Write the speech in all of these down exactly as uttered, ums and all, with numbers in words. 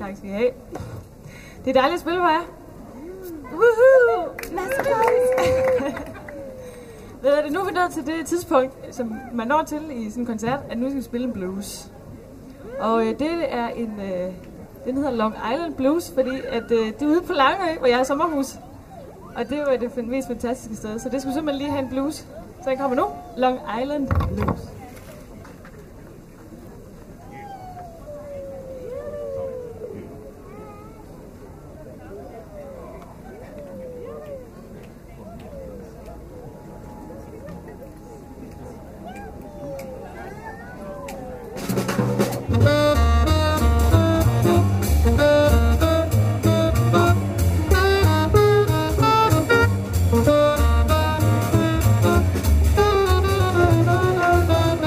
Tak skal I have. Det er dejligt at spille for jer. Woohoo! Masse applaus! Ved det, nu er vi nået til det tidspunkt, som man når til i sådan en koncert, at nu skal vi spille en blues. Og øh, det er en, øh, den hedder Long Island Blues, fordi at, øh, det er ude på Langø, hvor jeg er sommerhus. Og det var det mest fantastiske sted, så det skulle simpelthen lige have en blues. Så den kommer nu, Long Island Blues. Thank you.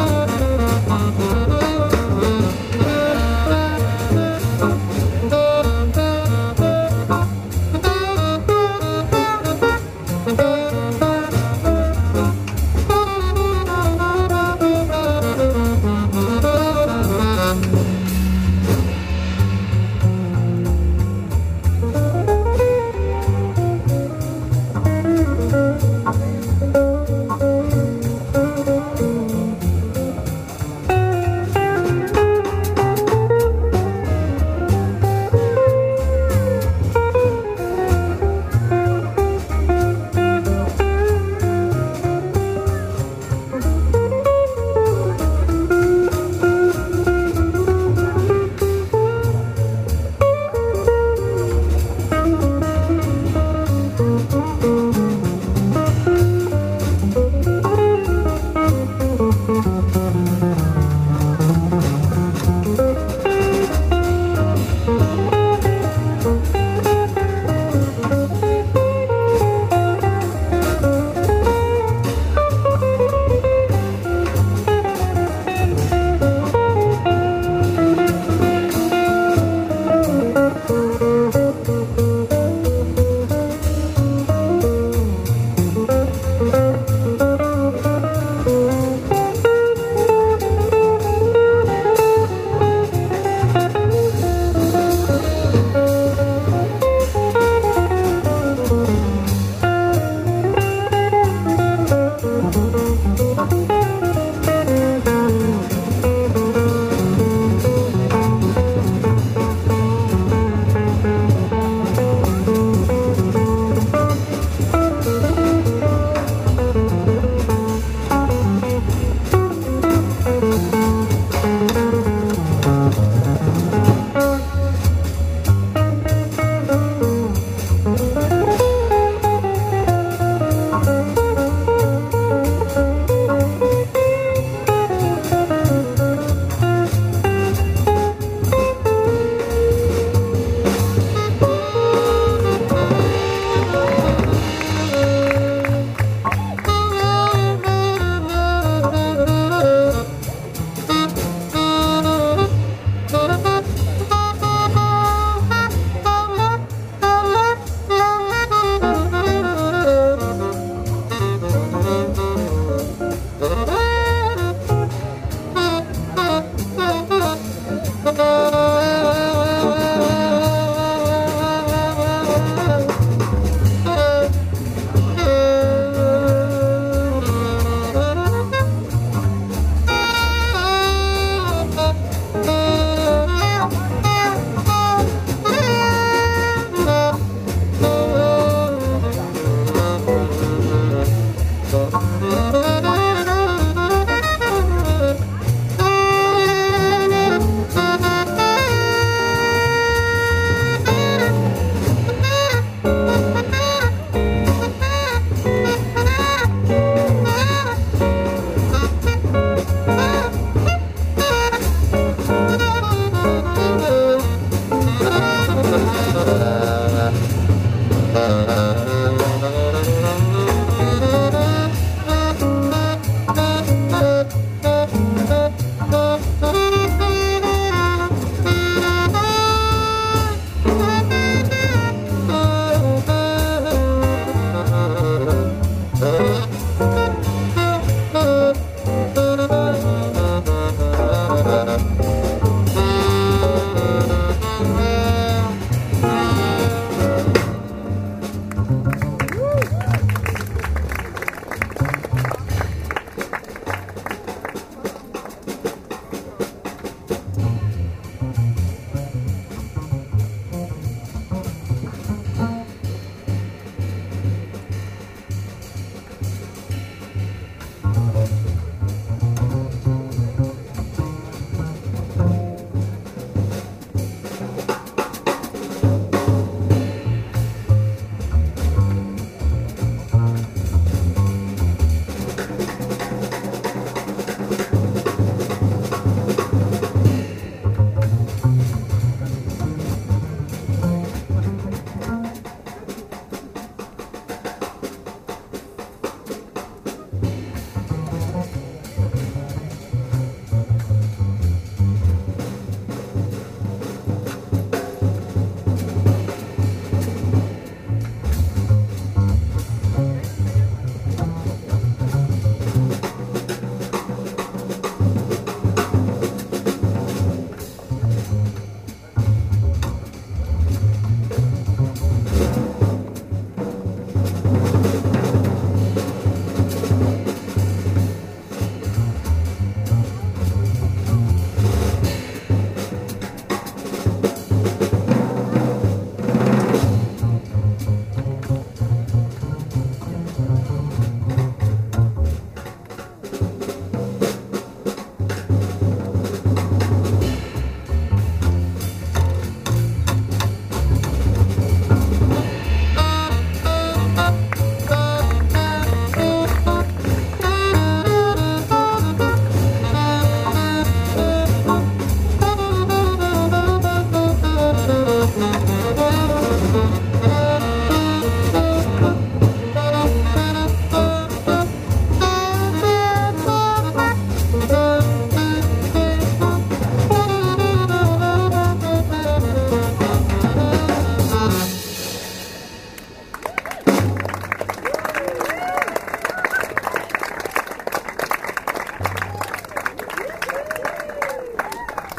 Thank you.